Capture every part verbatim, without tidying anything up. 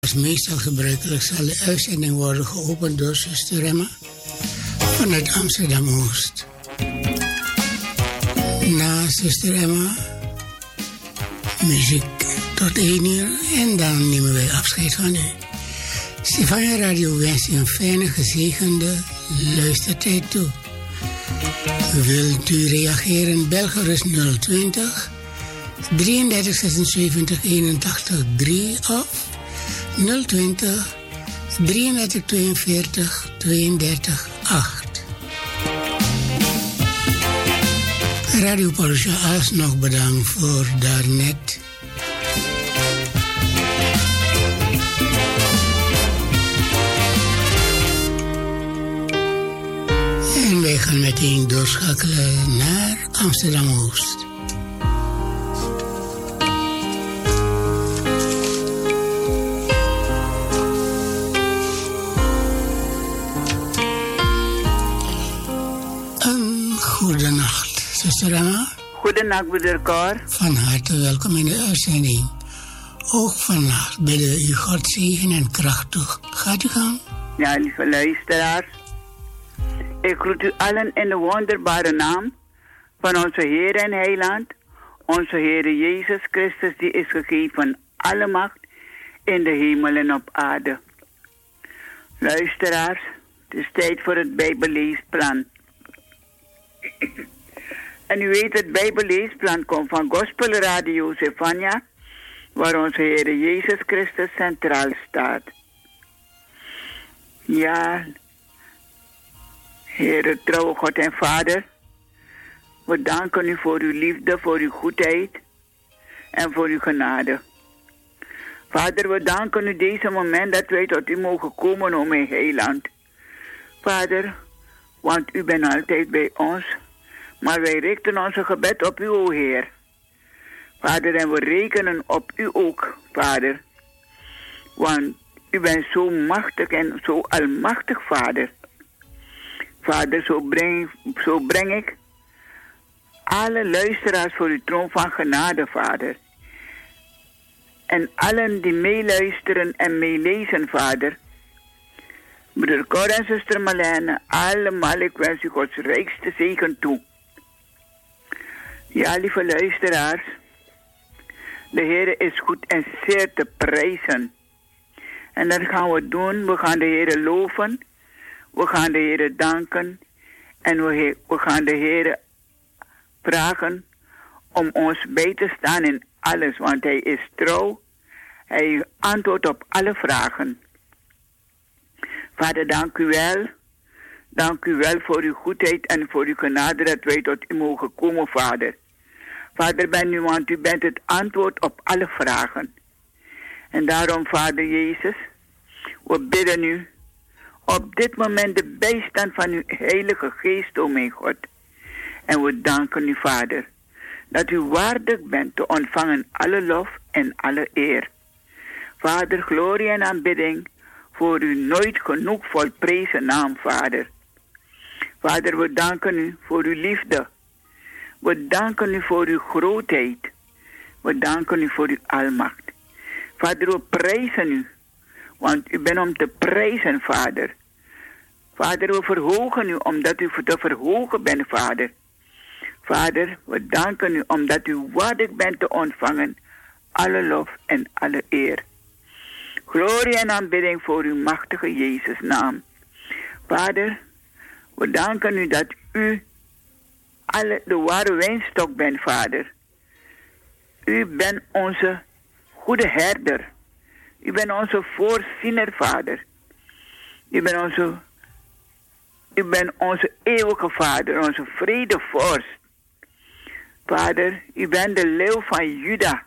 Als meestal gebruikelijk zal de uitzending worden geopend door zuster Emma vanuit Amsterdam-Oost. Na zuster Emma, muziek tot één uur en dan nemen wij afscheid van u. Stefania Radio wens u een fijne, gezegende luistertijd toe. Wilt u reageren? Bel gerust nul twintig, drieëndertig zesenzeventig eenentachtig drie of nul twintig, drieëndertig tweeënveertig tweeëndertig acht. Radio Parousia alsnog bedankt voor daarnet. En wij gaan meteen doorschakelen naar Amsterdam-Oost. Goedenacht, zuster Emma. Goedenacht, broeder Cor. Van harte welkom in de uitzending. Ook vannacht bidden we u God zegen en kracht toe. Gaat u gang? Ja, lieve luisteraars. Ik groet u allen in de wonderbare naam van onze Heer en Heiland, onze Heer Jezus Christus, die is gegeven alle macht in de hemel en op aarde. Luisteraars, het is tijd voor het Bijbelleesplan. En u weet, het Bijbelleesplan komt van Gospel Radio Stefania, waar onze Heer Jezus Christus centraal staat. Ja, Heere, trouwe God en Vader, we danken u voor uw liefde, voor uw goedheid en voor uw genade. Vader, we danken u deze moment dat wij tot u mogen komen, o mijn heiland. Vader, want u bent altijd bij ons, maar wij richten onze gebed op u, o Heer. Vader, en we rekenen op u ook, Vader. Want u bent zo machtig en zo almachtig, Vader. Vader, zo breng, zo breng ik alle luisteraars voor uw troon van genade, Vader. En allen die meeluisteren en meelezen, Vader. Broeder Cor en zuster Marlene, allemaal, ik wens u Gods rijkste zegen toe. Ja, lieve luisteraars, de Heer is goed en zeer te prijzen. En dat gaan we doen. We gaan de Heer loven. We gaan de Heer danken. En we, we gaan de Heer vragen om ons bij te staan in alles. Want Hij is trouw. Hij antwoordt op alle vragen. Vader, dank u wel. Dank u wel voor uw goedheid en voor uw genade dat wij tot u mogen komen, Vader. Vader, ben u, want u bent het antwoord op alle vragen. En daarom, Vader Jezus, we bidden u op dit moment de bijstand van uw Heilige Geest, o mijn God. En we danken u, Vader, dat u waardig bent te ontvangen alle lof en alle eer. Vader, glorie en aanbidding voor uw nooit genoeg volprezen naam, Vader. Vader, we danken u voor uw liefde. We danken u voor uw grootheid. We danken u voor uw almacht. Vader, we prijzen u, want u bent om te prijzen, Vader. Vader, we verhogen u omdat u te verhogen bent, Vader. Vader, we danken u omdat u waardig bent te ontvangen alle lof en alle eer. Glorie en aanbidding voor uw machtige Jezus naam. Vader, we danken u dat u alle de ware wijnstok bent, Vader. U bent onze goede herder. U bent onze voorziener, Vader. U bent onze, u bent onze eeuwige Vader, onze vredevorst. Vader, u bent de leeuw van Juda.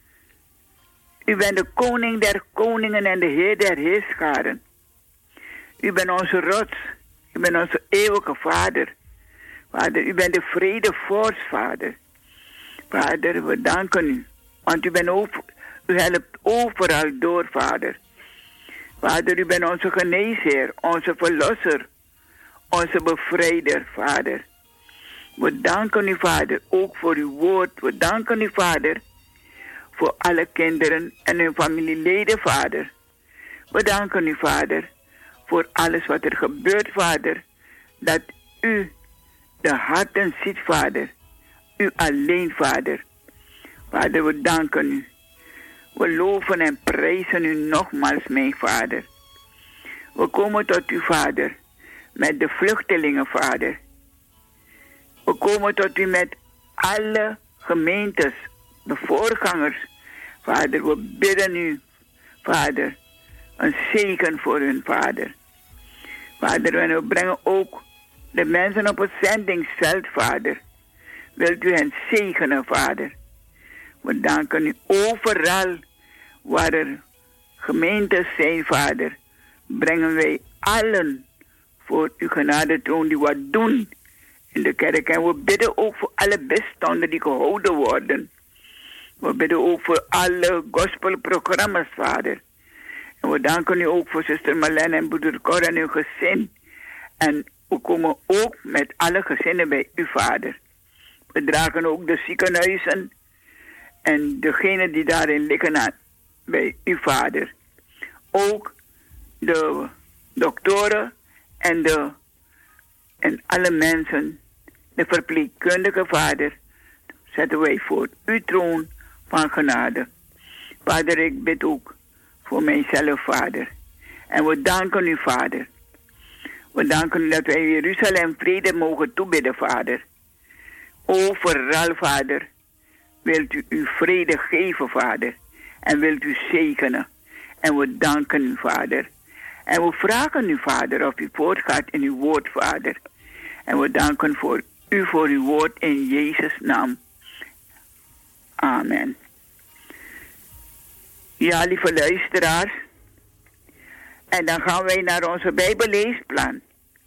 U bent de koning der koningen en de heer der heerscharen. U bent onze rots. U bent onze eeuwige Vader. Vader, u bent de vredevorst, Vader. Vader, we danken u. Want u, bent over, u helpt overal door, Vader. Vader, u bent onze geneesheer, onze verlosser, onze bevrijder, Vader. We danken u, Vader, ook voor uw woord. We danken u, Vader, voor alle kinderen en hun familieleden, Vader. We danken u, Vader, voor alles wat er gebeurt, Vader. Dat u de harten ziet, Vader. U alleen, Vader. Vader, we danken u. We loven en prijzen u nogmaals mee, Vader. We komen tot u, Vader, met de vluchtelingen, Vader. We komen tot u met alle gemeentes, de voorgangers. Vader, we bidden u, Vader, een zegen voor hun, Vader. Vader, en we brengen ook de mensen op het zendingsveld, Vader. Wilt u hen zegenen, Vader. We danken u overal waar er gemeentes zijn, Vader. Brengen wij allen voor uw genadetroon die wat doen in de kerk. En we bidden ook voor alle bidstonden die gehouden worden. We bidden ook voor alle gospelprogramma's, Vader. En we danken u ook voor zuster Marlene en broeder Cor en uw gezin. En we komen ook met alle gezinnen bij u, Vader. We dragen ook de ziekenhuizen en degenen die daarin liggen aan, bij u, Vader. Ook de doktoren en, de, en alle mensen, de verpleegkundige, Vader, zetten wij voor uw troon van genade. Vader, ik bid ook voor mijzelf, Vader. En we danken u, Vader. We danken u dat wij Jeruzalem vrede mogen toebidden, Vader. Overal, Vader, wilt u uw vrede geven, Vader. En wilt u zegenen. En we danken u, Vader. En we vragen u, Vader, of u voortgaat in uw woord, Vader. En we danken voor u voor uw woord in Jezus' naam. Amen. Ja, lieve luisteraars. En dan gaan wij naar onze Bijbelleesplan.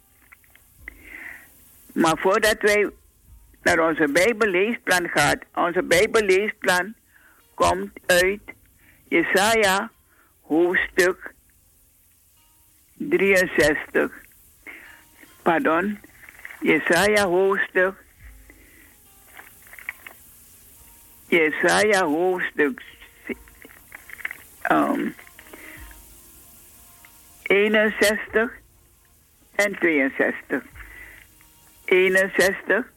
Maar voordat wij naar onze Bijbelleesplan gaan, onze Bijbelleesplan komt uit Jesaja hoofdstuk drieënzestig. Pardon, Jesaja hoofdstuk Jesaja hoofdstuk um, eenenzestig en tweeënzestig. eenenzestig,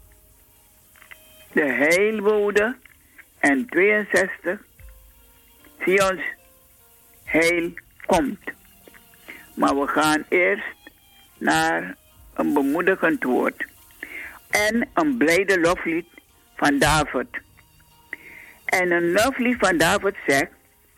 de heilbode, en tweeënzestig, Sions heil komt. Maar we gaan eerst naar een bemoedigend woord en een blijde loflied van David. En een loflied van David zegt,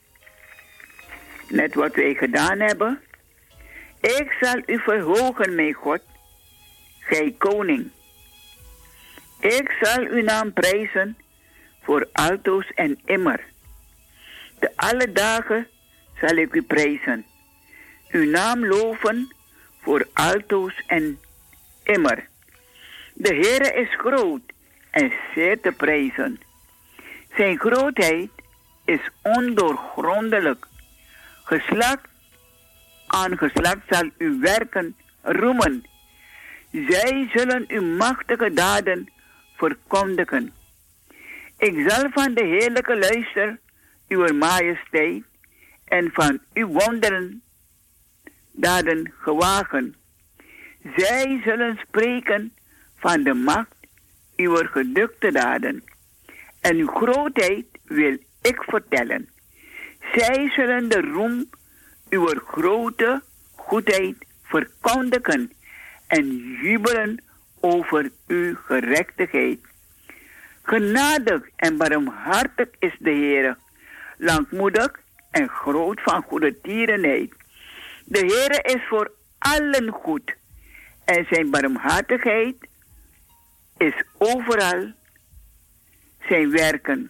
net wat wij gedaan hebben: ik zal u verhogen, mijn God, gij koning. Ik zal uw naam prijzen voor altoos en immer. De alle dagen zal ik u prijzen. Uw naam loven voor altoos en immer. De Heere is groot en zeer te prijzen. Zijn grootheid is ondoorgrondelijk. Geslacht aan geslacht zal uw werken roemen. Zij zullen uw machtige daden verkondigen. Ik zal van de heerlijke luister uw majesteit en van uw wonderen daden gewagen. Zij zullen spreken van de macht uw gedukte daden. En uw grootheid wil ik vertellen. Zij zullen de roem uw grote goedheid verkondigen en jubelen over uw gerechtigheid. Genadig en barmhartig is de Heere, langmoedig en groot van goede tierenheid. De Heere is voor allen goed en zijn barmhartigheid is overal zijn werken.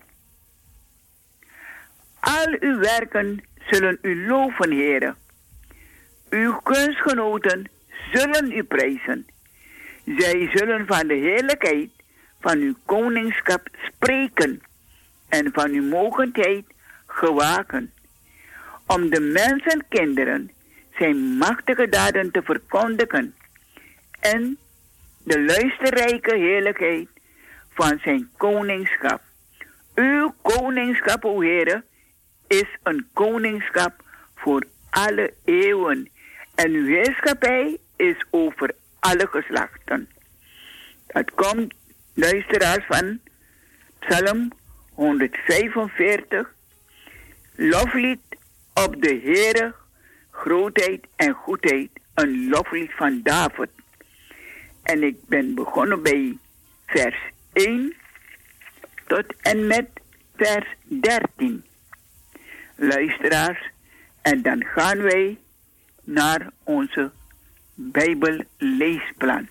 Al uw werken zullen u loven, Heere. Uw kunstgenoten zullen u prijzen. Zij zullen van de heerlijkheid van uw koningschap spreken en van uw mogendheid gewaken, om de mensenkinderen zijn machtige daden te verkondigen en de luisterrijke heerlijkheid van zijn koningschap. Uw koningschap, o Heere, is een koningschap voor alle eeuwen. En uw heerschappij is over alle geslachten. Het komt, luisteraars, van Psalm honderdvijfenveertig. Loflied op de Heere, grootheid en goedheid. Een loflied van David. En ik ben begonnen bij vers één tot en met vers dertien. Luisteraars, en dan gaan wij naar onze Bijbelleesplan.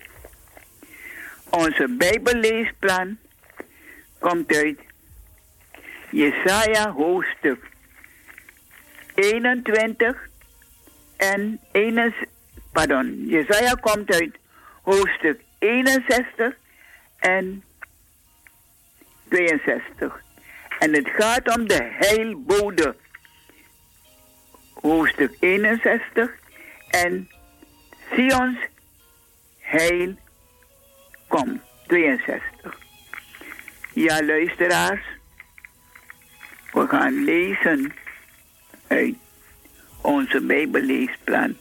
Onze Bijbelleesplan komt uit Jesaja hoofdstuk eenentwintig en eenenzestig. Pardon, Jesaja komt uit hoofdstuk eenenzestig en tweeënzestig. En het gaat om de heilbode. Hoofdstuk eenenzestig en Sions heil komt. tweeënzestig. Ja, luisteraars. We gaan lezen uit onze Bijbelleesplan.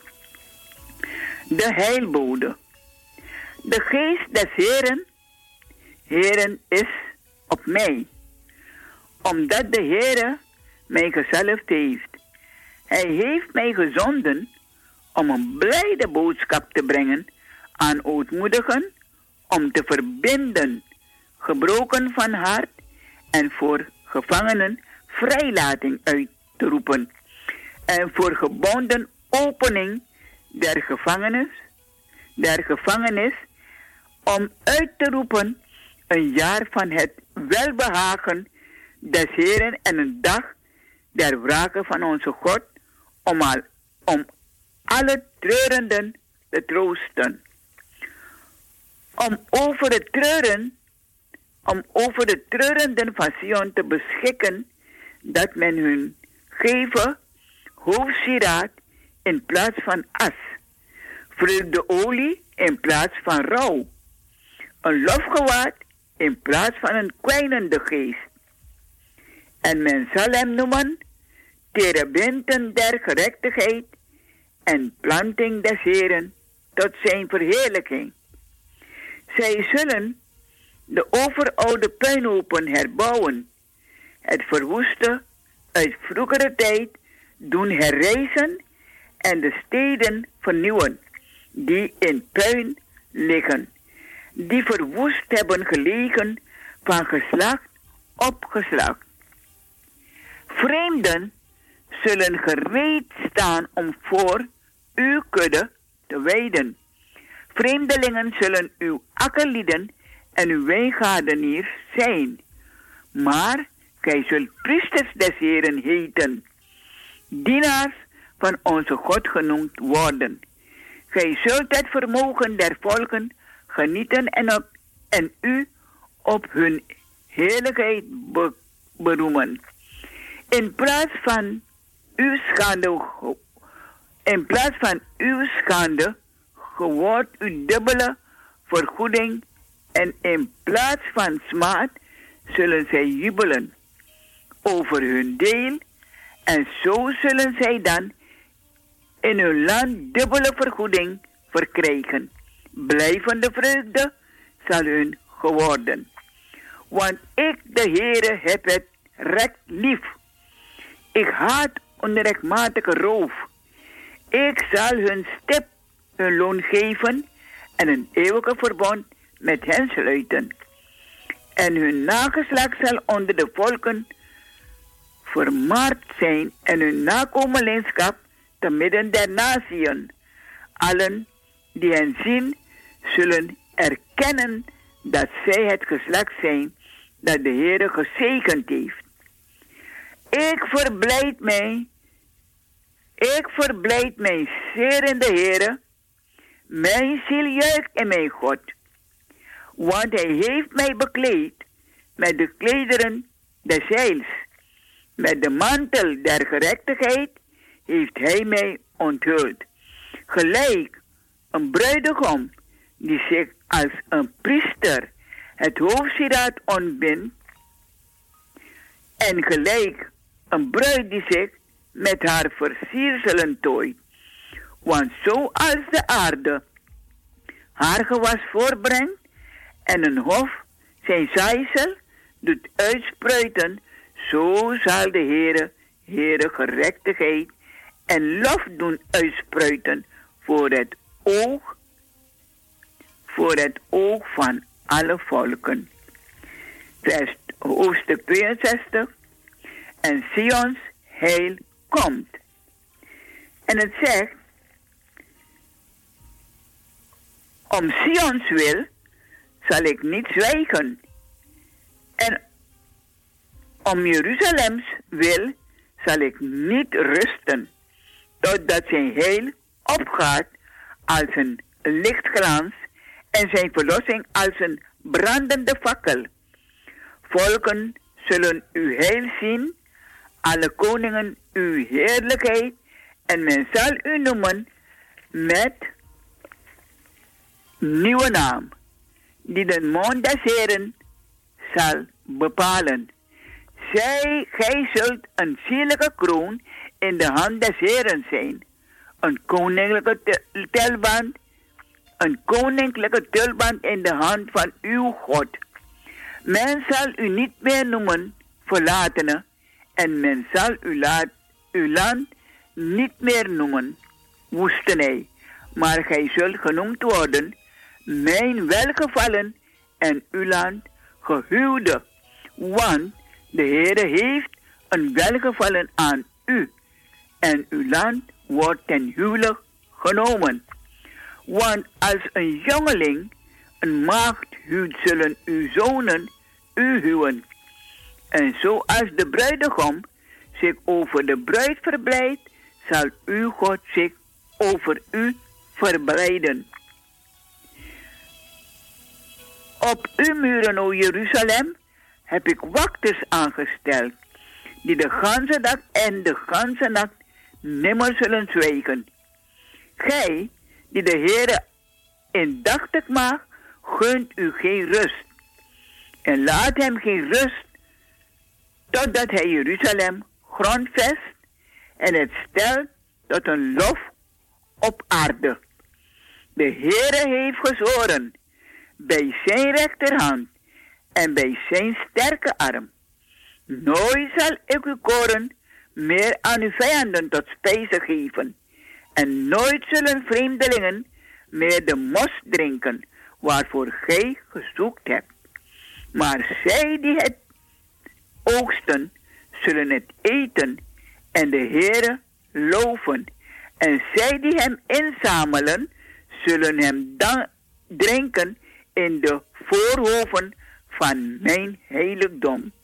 De heilbode. De geest des Heeren, Heeren is op mij, omdat de Heere mij gezalfd heeft. Hij heeft mij gezonden om een blijde boodschap te brengen aan ootmoedigen, om te verbinden, gebroken van hart, en voor gevangenen vrijlating uit te roepen, en voor gebonden opening der gevangenis, der gevangenis, om uit te roepen een jaar van het welbehagen des Heeren en een dag der wrake van onze God, om, al, om alle treurenden te troosten. Om over de treuren, om over de treurenden van Sion te beschikken, dat men hun geven hoofdsieraad in plaats van as, vreugdeolie in plaats van rouw, een lofgewaad in plaats van een kwijnende geest. En men zal hem noemen terebinten der gerechtigheid en planting des Heeren tot zijn verheerlijking. Zij zullen de overoude puinhopen herbouwen, het verwoeste uit vroegere tijd doen herrijzen en de steden vernieuwen die in puin liggen, die verwoest hebben gelegen van geslacht op geslacht. Vreemden zullen gereed staan om voor uw kudde te weiden. Vreemdelingen zullen uw akkerlieden en uw wijngaardeniers zijn. Maar gij zult priesters des Heeren heten, dienaars van onze God genoemd worden. Gij zult het vermogen der volken genieten en, op, en u op hun heerlijkheid be, beroemen. In plaats van uw schande, in plaats van uw schande, wordt uw dubbele vergoeding, en in plaats van smaad zullen zij jubelen over hun deel, en zo zullen zij dan in hun land dubbele vergoeding verkrijgen. Blijvende vreugde zal hun geworden. Want ik, de Heere, heb het recht lief. Ik haat onrechtmatige roof. Ik zal hun stip hun loon geven en een eeuwige verbond met hen sluiten. En hun nageslacht zal onder de volken vermaard zijn en hun nakomelingschap te midden der natieën. Allen die hen zien, zullen erkennen dat zij het geslacht zijn dat de Heere gezegend heeft. Ik verblijd mij, ik verblijd mij zeer in de Heere. Mijn ziel juicht in mijn God. Want hij heeft mij bekleed met de klederen des heils. Met de mantel der gerechtigheid heeft hij mij onthuld. Gelijk een bruidegom die zich als een priester het hoofdsieraad ontbindt. En gelijk een bruid die zich met haar versierselen tooit. Want zoals de aarde haar gewas voorbrengt en een hof zijn zaaisel doet uitspruiten, zo zal de Heere, Heere gerechtigheid en lof doen uitspruiten voor het oog, voor het oog van alle volken. Vers hoofdstuk tweeënzestig. En Sions heil komt. En het zegt, om Sions wil zal ik niet zwijgen. En om Jeruzalems wil zal ik niet rusten, totdat zijn heil opgaat als een lichtglans en zijn verlossing als een brandende fakkel. Volken zullen uw heil zien, alle koningen uw heerlijkheid, en men zal u noemen met nieuwe naam, die de mond des Heren zal bepalen. Zij, gij zult een zierlijke kroon in de hand des Heren zijn, een koninklijke tulband, een koninklijke tulband in de hand van uw God. Men zal u niet meer noemen verlatene, en men zal uw, laat, uw land niet meer noemen woestenij, maar gij zult genoemd worden mijn welgevallen en uw land gehuwde, want de Heere heeft een welgevallen aan u en uw land wordt ten huwelijk genomen. Want als een jongeling een maagd huwt, zullen uw zonen u huwen. En zoals de bruidegom zich over de bruid verblijdt, zal uw God zich over u verblijden. Op uw muren, o Jeruzalem, heb ik wachters aangesteld, die de ganse dag en de ganse nacht nimmer zullen zwijgen. Gij, die de Heere indachtig maakt, gunt u geen rust. En laat hem geen rust, totdat hij Jeruzalem grondvest en het stelt tot een lof op aarde. De Heere heeft gezworen bij zijn rechterhand en bij zijn sterke arm. Nooit zal ik uw koren meer aan uw vijanden tot spijze geven. En nooit zullen vreemdelingen meer de mos drinken waarvoor gij gezoekt hebt. Maar zij die het oogsten, zullen het eten en de Heere loven. En zij die hem inzamelen, zullen hem dan drinken in de voorhoven van mijn heiligdom.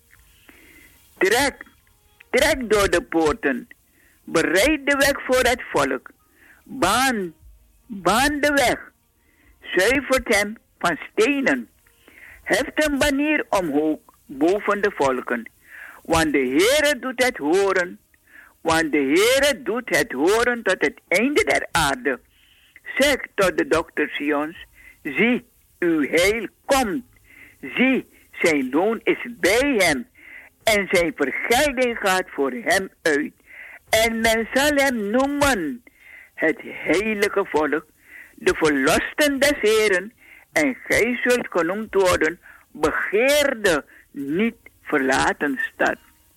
Trek, trek door de poorten, bereid de weg voor het volk, baan, baan de weg, zuivert hem van stenen, heft een banier omhoog boven de volken, want de Heere doet het horen, want de Heere doet het horen tot het einde der aarde. Zeg tot de dochter Sions, zie, uw heil komt, zie, zijn loon is bij hem, en zijn vergelding gaat voor hem uit. En men zal hem noemen het heilige volk, de verlosten des Heren, en gij zult genoemd worden begeerde, niet verlaten stad.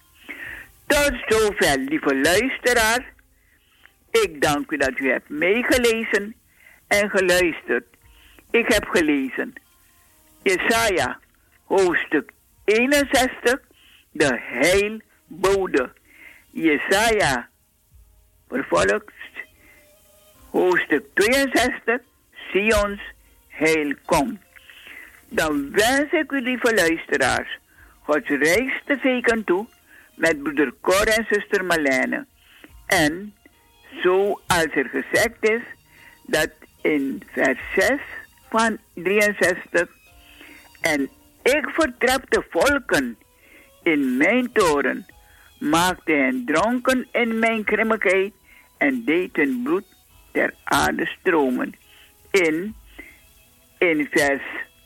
Tot zover, lieve luisteraars. Ik dank u dat u hebt meegelezen en geluisterd. Ik heb gelezen Jesaja, hoofdstuk eenenzestig, de heilbode. Jesaja, vervolgens, hoofdstuk tweeënzestig, Sions heil komt. Dan wens ik u, lieve luisteraars, Gods rijkste zegen toe met broeder Cor en zuster Marlene. En zoals er gezegd is, dat in vers zes van drieënzestig, en ik vertrap de volken in mijn toren, maakte hen dronken in mijn grimmigheid en deed hun bloed ter aarde stromen. In, in, vers,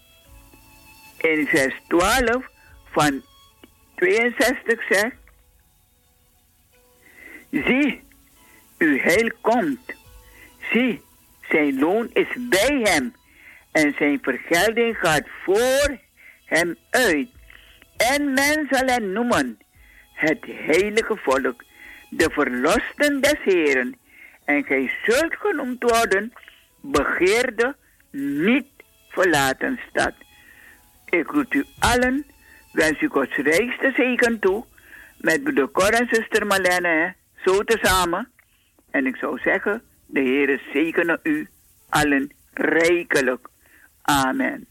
in vers twaalf van tweeënzestig zegt, Zie, uw heil komt. Zie, zijn loon is bij hem en zijn vergelding gaat voor hem uit. En men zal hen noemen het heilige volk, de verlosten des Heren. En gij zult genoemd worden, begeerde, niet verlaten stad. Ik groet u allen, wens u Gods rijkste zegen toe, met broeder Cor en zuster Marlene, hè, zo tezamen. En ik zou zeggen, de Heere zegene u allen rijkelijk. Amen.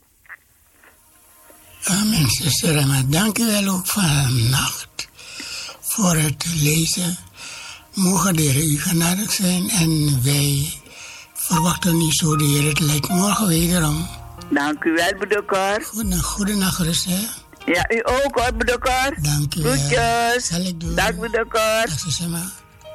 Amen, zuster Emma. Dank u wel ook vannacht voor het lezen. Mogen de Heer u genadig zijn en wij verwachten niet zo de Heer het lijkt morgen wederom. Dank u wel, broeder Cor. Goede, goede nacht, rust, hè? Ja, u ook hoor, broeder Cor. Dank u wel. Groetjes. Zal ik doen. Dag, broeder Cor. Dag, zuster Emma.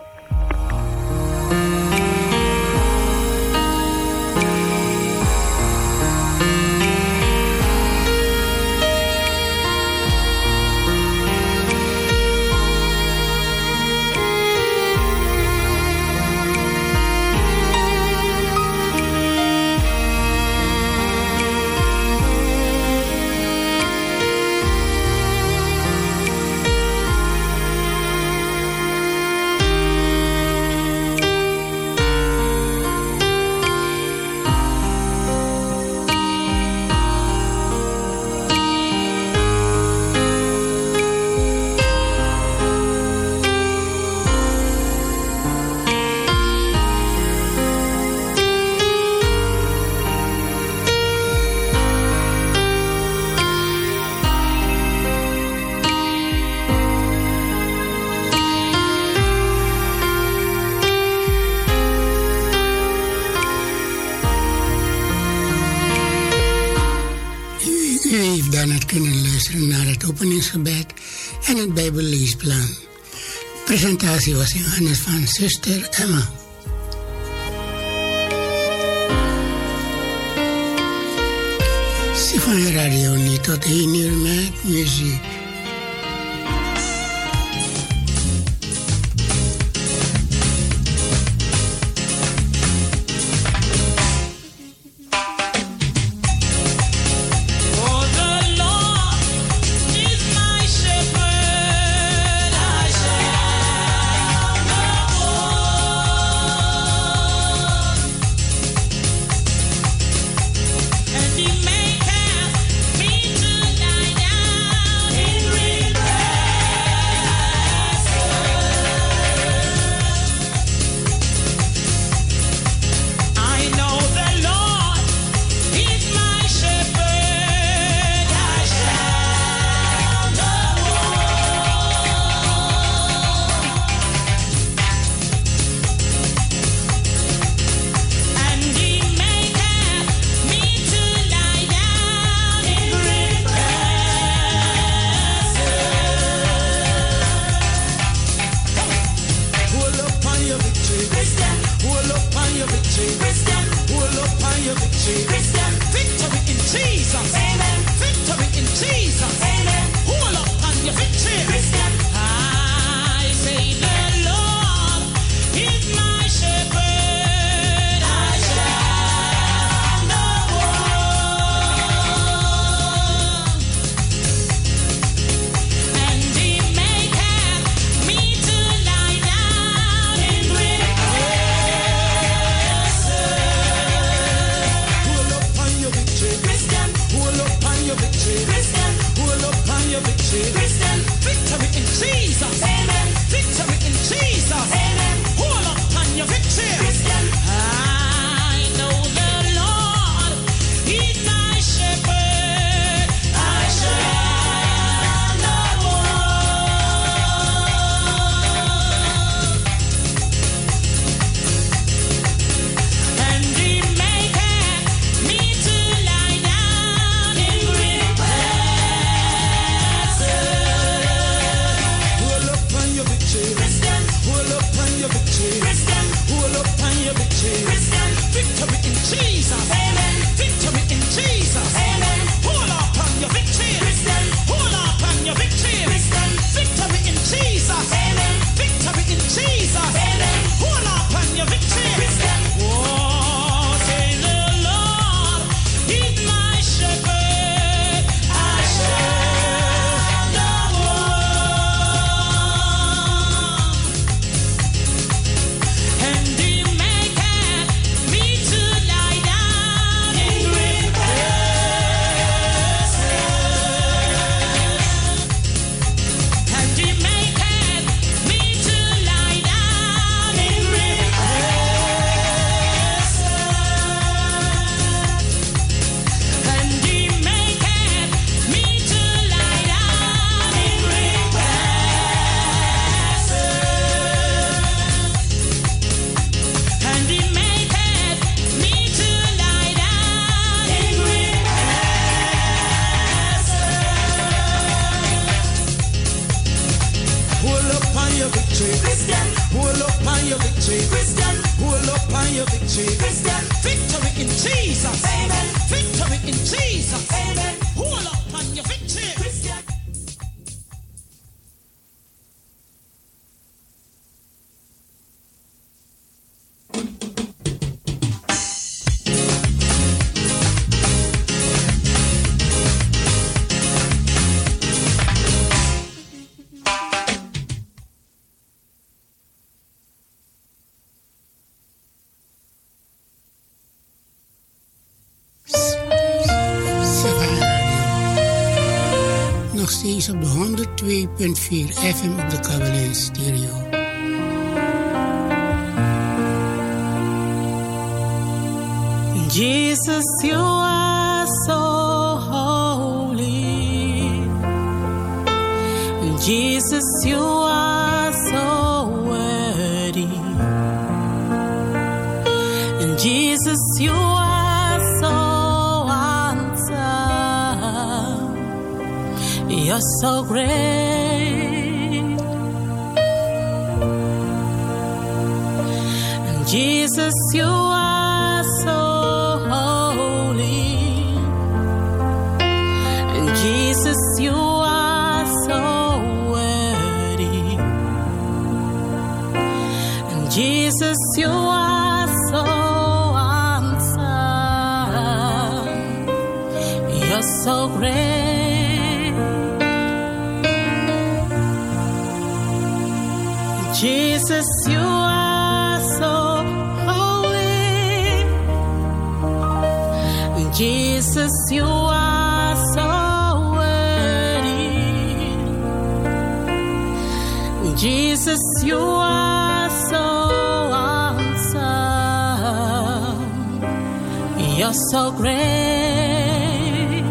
Naar het openingsgebed en het Bijbelleesplan. Presentatie was in handen van zuster Emma. Symfonie Radio niet tot één uur met muziek. And he may cast me to lie down. victory. Christian. Victory in Jesus. Amen. Victory in Jesus. Amen. Hold up on your victory. Christian. Nog steeds op de honderd twee punt vier F M op de kabel en stereo. Jesus, you are so holy. Jesus, you are so worthy. And Jesus, you are so handsome. You're so great. And Jesus, you are so Jesus, you are so worthy. And Jesus, you are so handsome. You're so great. Jesus, you are so holy. Jesus, you are so Jesus, you are so awesome. You're so great.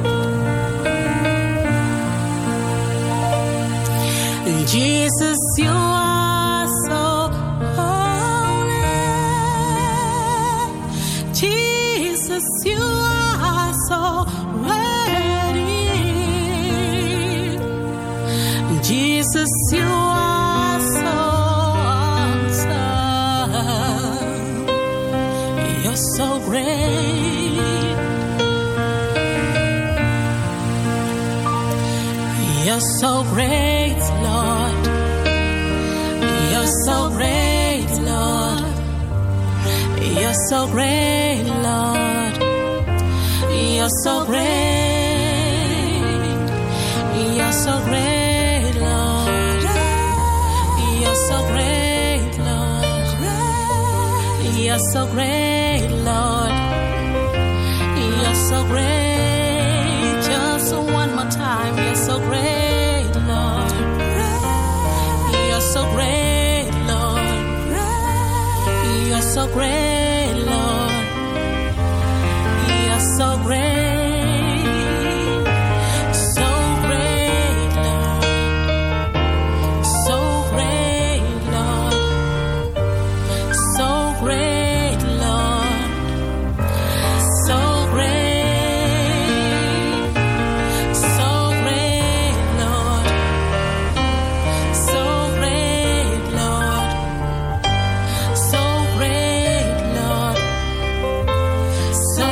Jesus, you are so holy. Jesus, you are so worthy. Jesus, you are so great. You're so great, Lord. You're so great, Lord. You're so great, Lord. You're so great. You're so great, Lord. You're so great, Lord. You're so great, Lord. You're so great. Just one more time. You're so great, Lord. You're so great, Lord. You're so great, Lord. You're so great. So great, Lord. So great, Lord. So great, Lord. So great. So great, Lord. So great, Lord. So great, Lord. So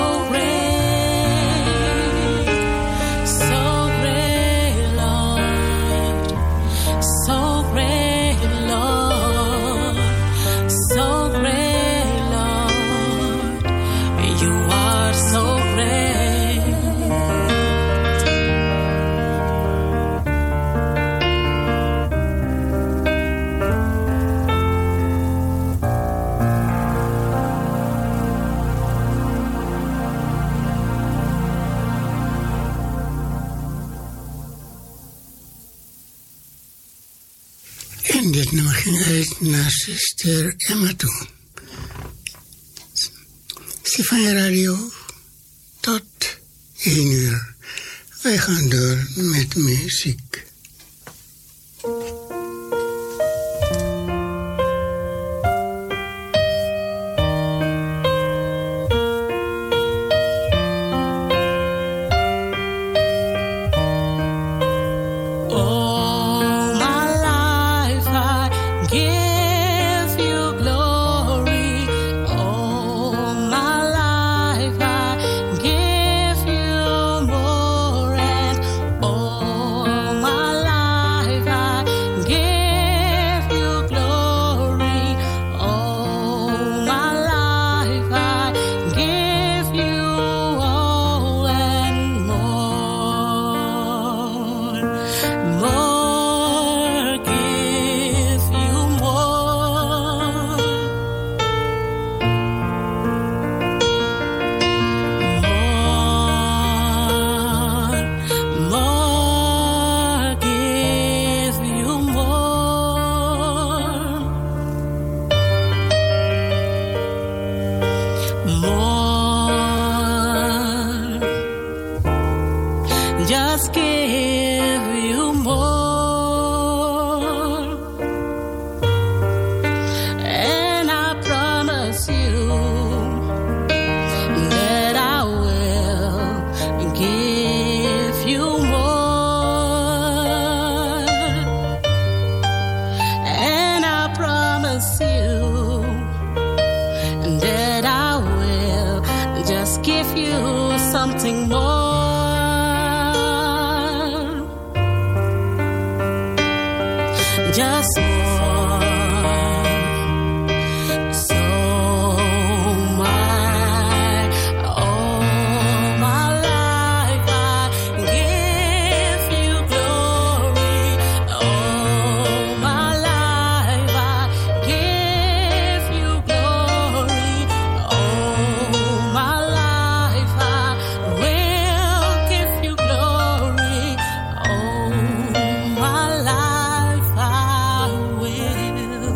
great. So great, Lord. So great, Lord. So great, Lord. You are so great. En dit nummer ging uit naar zuster Emma toe. Stefania Radio tot één uur. Wij gaan door met muziek. All my life I give you glory. All something more, just more. So my, all my life I give you glory. All my life I give you glory. All my life I will give you glory. All my life I will.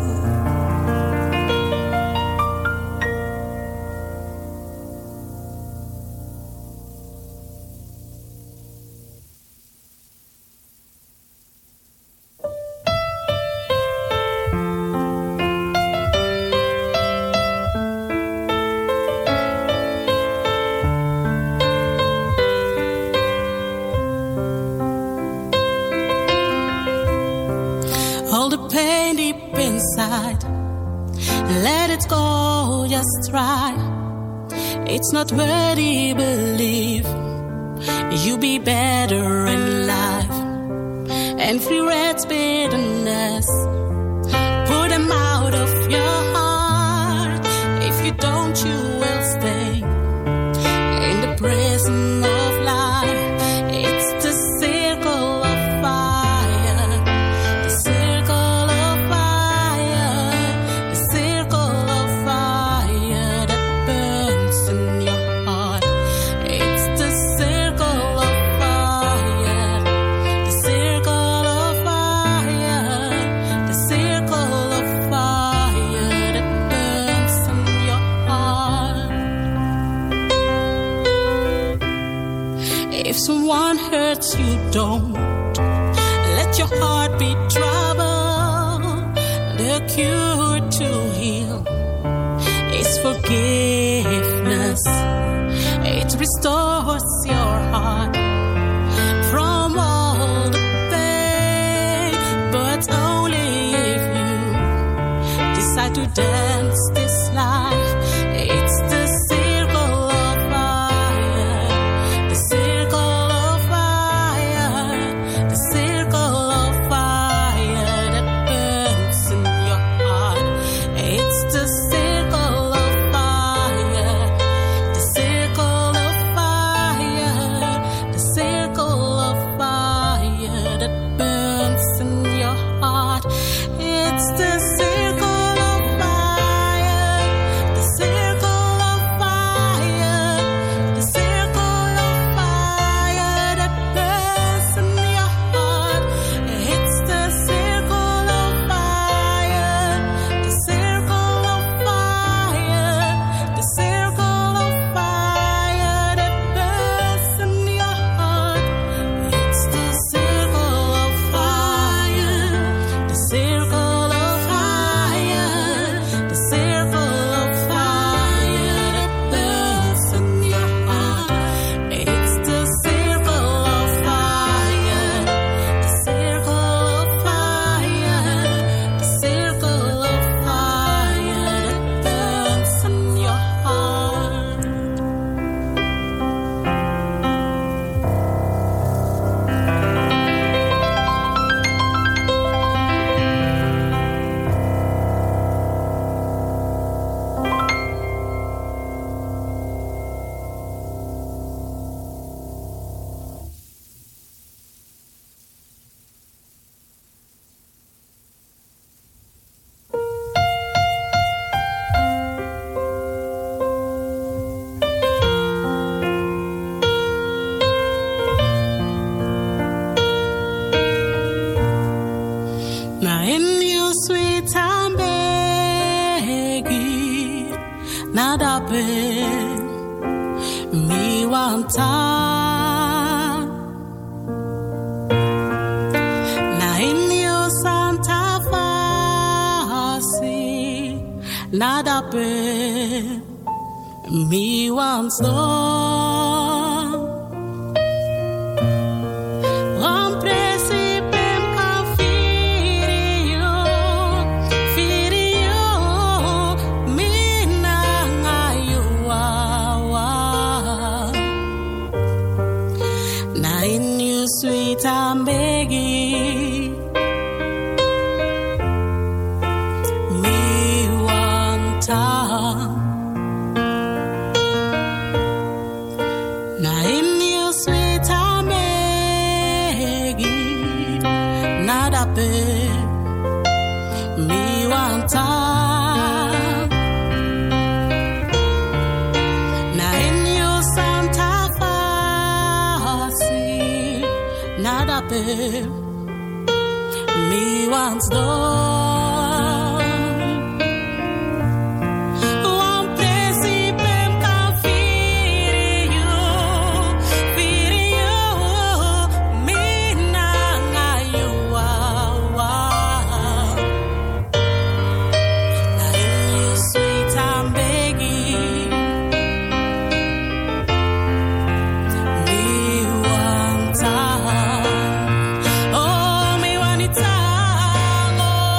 All the pain deep inside, let it go, just try. It's not worthy, believe you be better in life. And free red's bitterness, put them out of your heart. If you don't, you will stay in the prison of life. It's the circle of fire, the circle of fire, the circle of fire that burns in your heart. It's the circle of fire, the circle of fire, the circle of fire that burns in your heart. If someone hurts you, don't let your heart be troubled. The cure to heal is forgiveness. It restores your heart from all the pain, but only if you decide to dance this life. It's the circle of fire, the circle of fire, the circle of fire that burns in your heart. It's the circle of fire, the circle of fire, the circle of fire that burns in your heart. It's the circle of fire, the circle of fire, the circle of fire that burns in your heart. It's the circle of fire, the circle of fire, the circle of fire that burns in your heart. It's the circle of fire, the circle of fire, the circle of fire that burns in your heart. It's the circle of fire, the circle of fire, the circle of fire that burns in your heart. Now in your sweet time, baby, now that me one time. Now in your Santa Fasi, now that me once more. One principe can feed you, feed you, me na you. nadape mi wanta na inyo Santa Fasi nadape mi wants do Oh, me wanita, oh.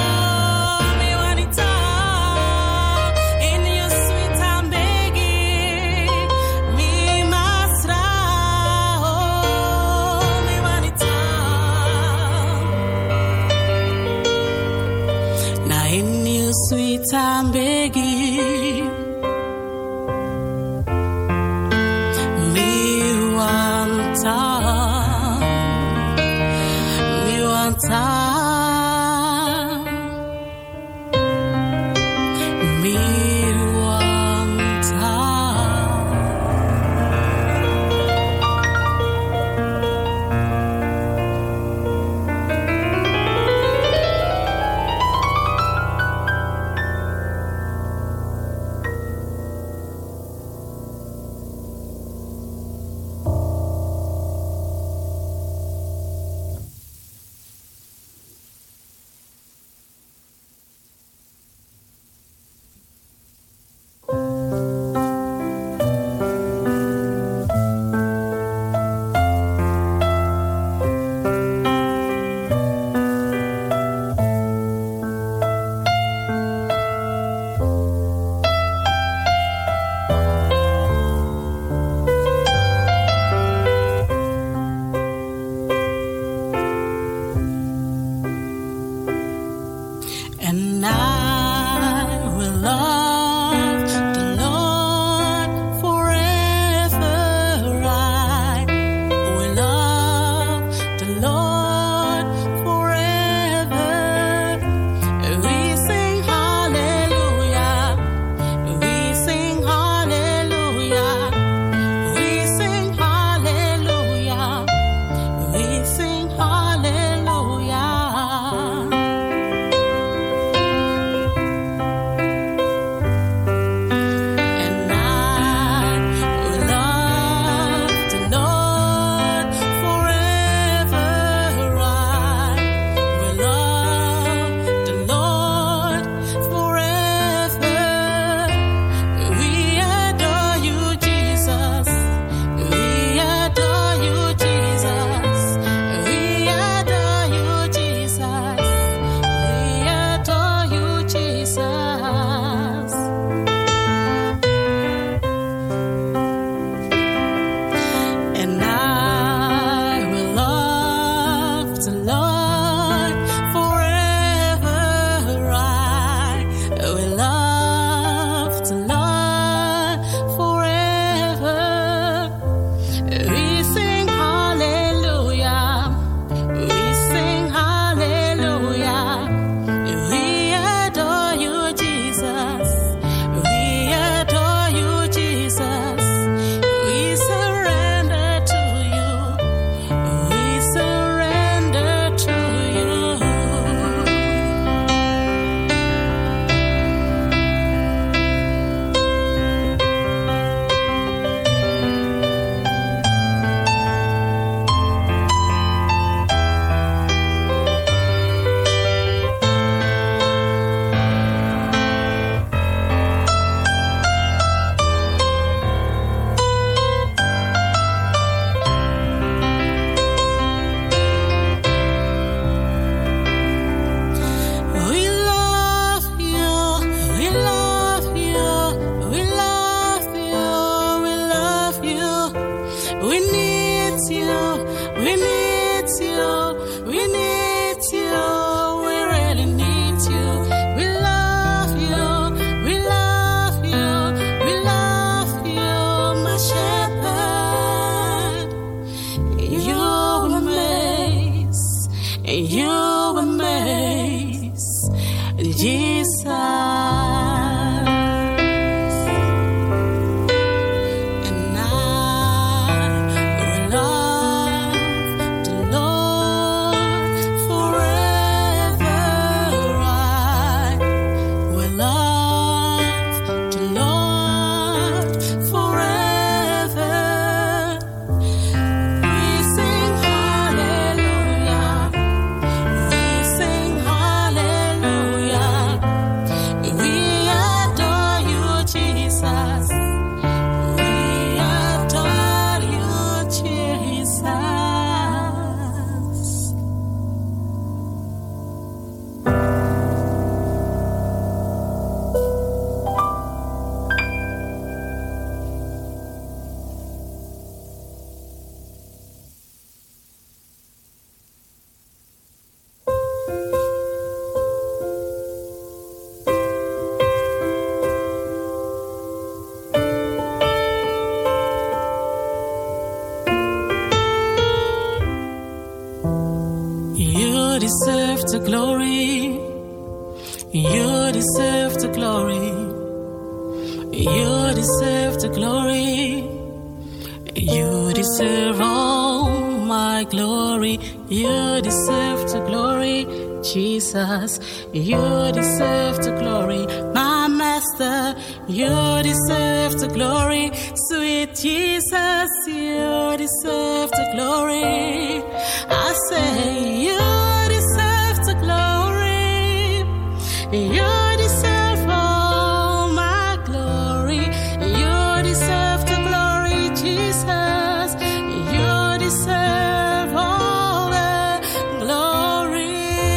deserve the glory. You deserve the glory. You deserve the glory. You deserve all my glory. You deserve the glory, Jesus. You deserve the glory, my Master. You deserve the glory, sweet Jesus. You deserve the glory. I say you deserve the glory. You deserve all my glory. You deserve the glory, Jesus. You deserve all the glory.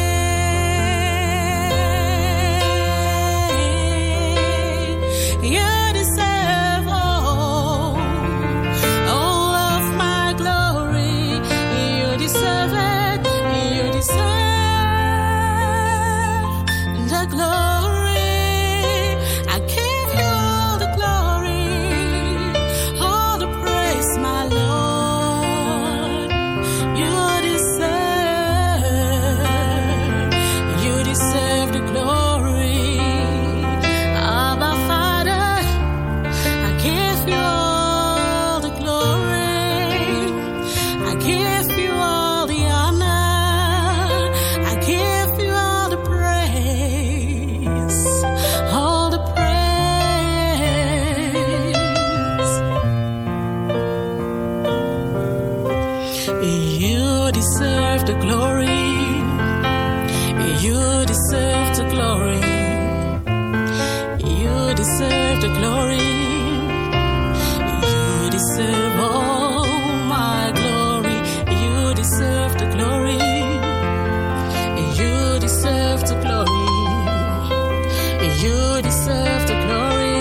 You deserve all, all of my glory. You deserve it. You deserve the glory. I give you all the glory, all the praise, my Lord. You deserve, you deserve the glory. Abba, Father, I give you all the glory. I give you all the honor. I give you all the praise, all the praise. You deserve the glory. You deserve the glory. You deserve the glory. You deserve all my glory. You deserve the glory. You deserve the glory. You deserve the glory.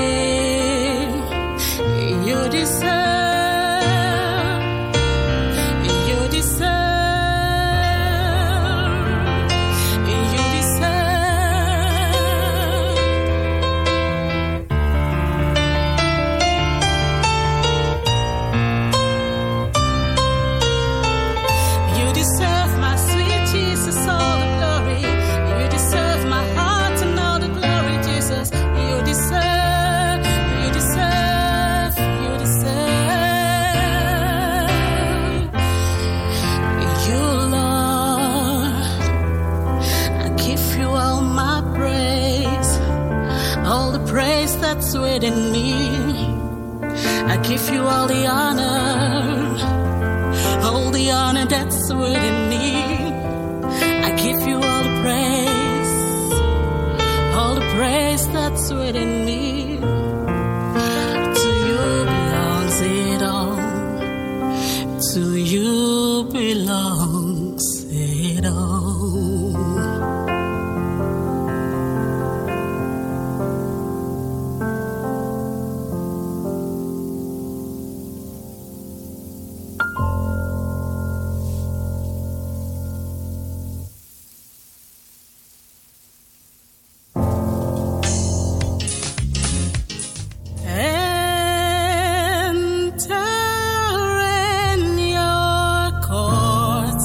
You deserve. You deserve. You deserve. You deserve my sweet Jesus, all the glory. You deserve my heart and all the glory, Jesus. You deserve, you deserve, you deserve. You, Lord, I give you all my praise, all the praise that's within me. I give you all the honor, all the honor that's within me. I give you all the praise, all the praise that's within me. To you belongs it all. To you belongs it all. Enter in your courts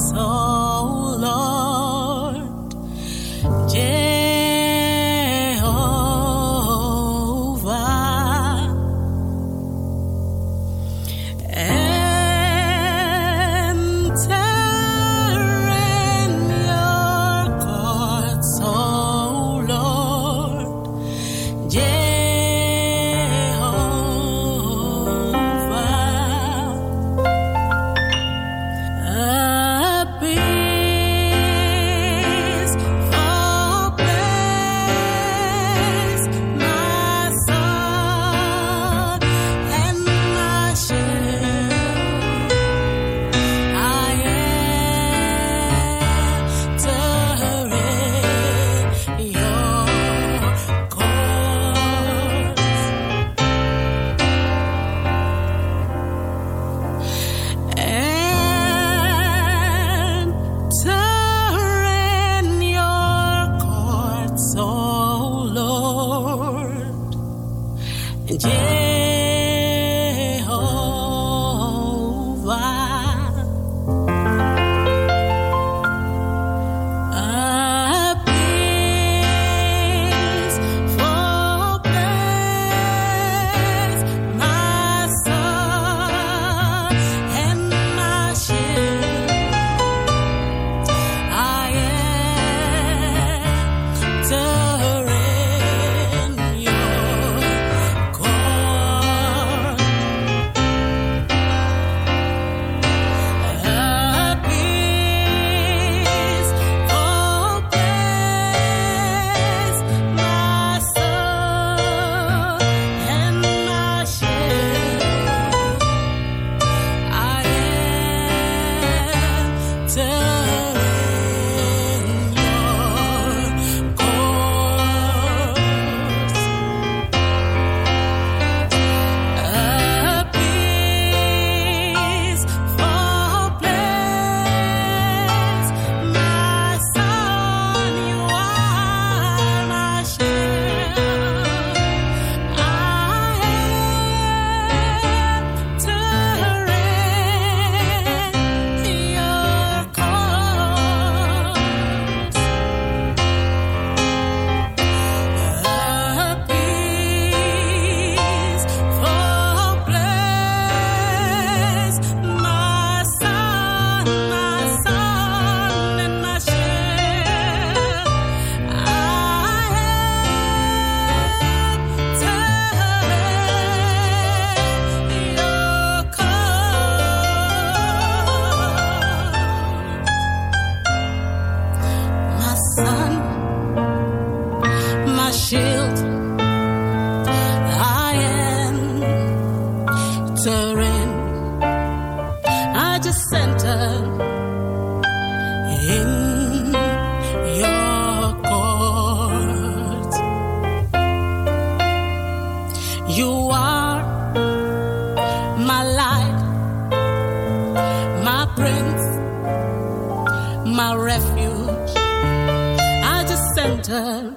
center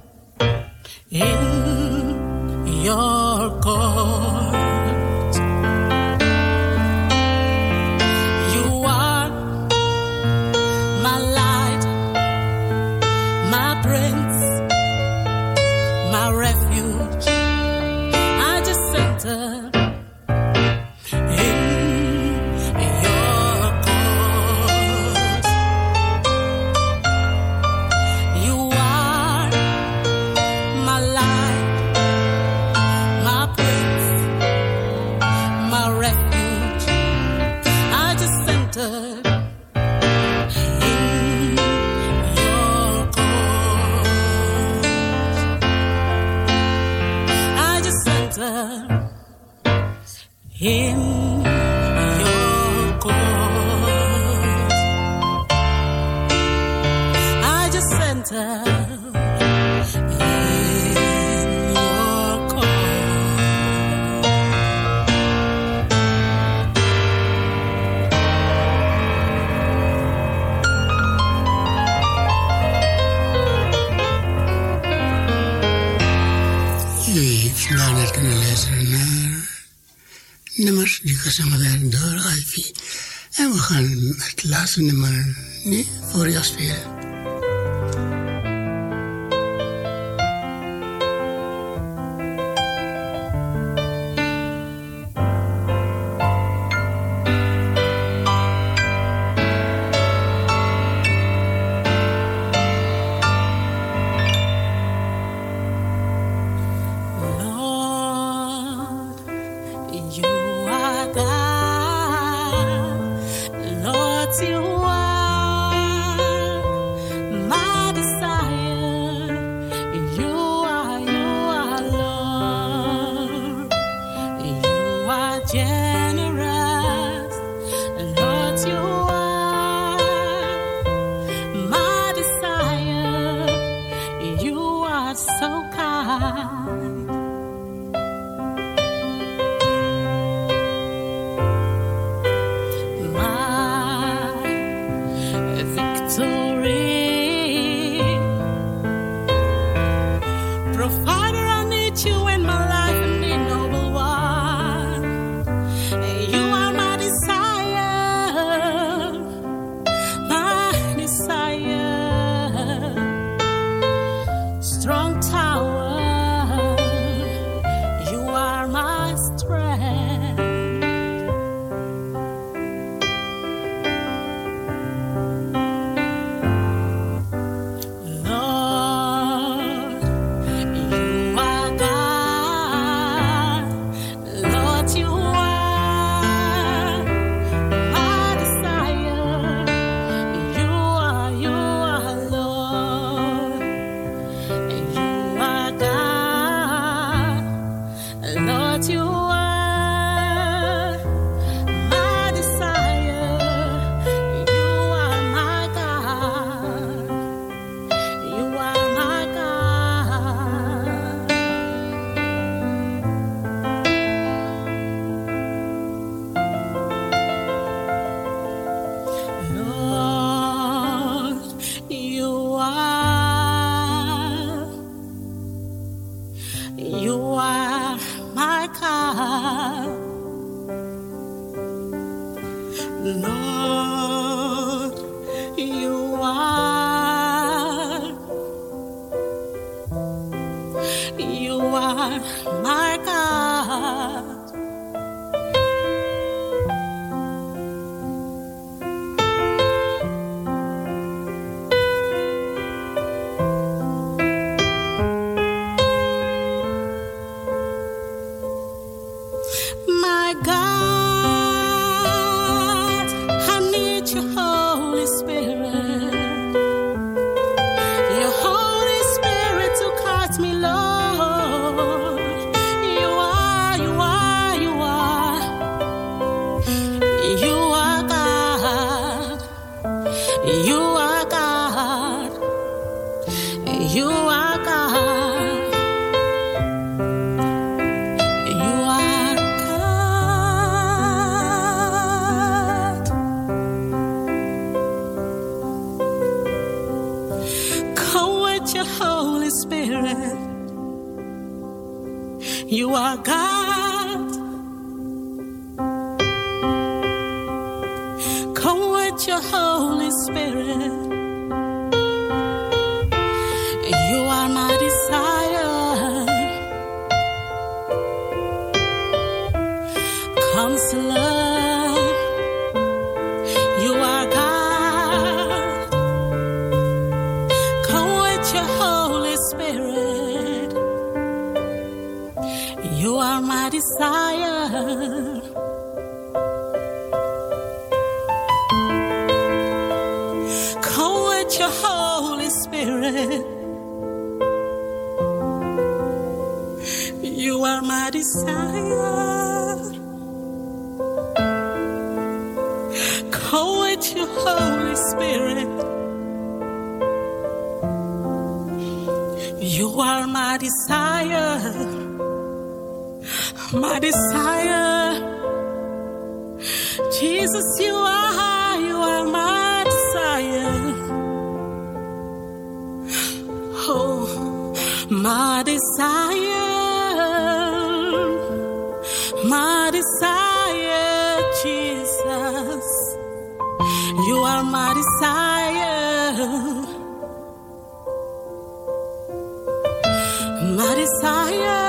in your court. You are my light, my prince, my refuge. I just center in your court. I just center in your court. Jullie vandaag net kunnen luisteren naar nummers die gezongen werden door Ivy. En we gaan het laatste nummer nu voor jou spelen. You are God. You are God. Come with your Holy Spirit. You are my desire. Counselor, you are God. Come with your Holy Spirit. You are my desire. Come with your Holy Spirit. You are my desire. Come with your Holy Spirit. You are my desire. My desire. Jesus, you are, you are my desire. Oh, my desire. My desire, Jesus. You are my desire. My desire.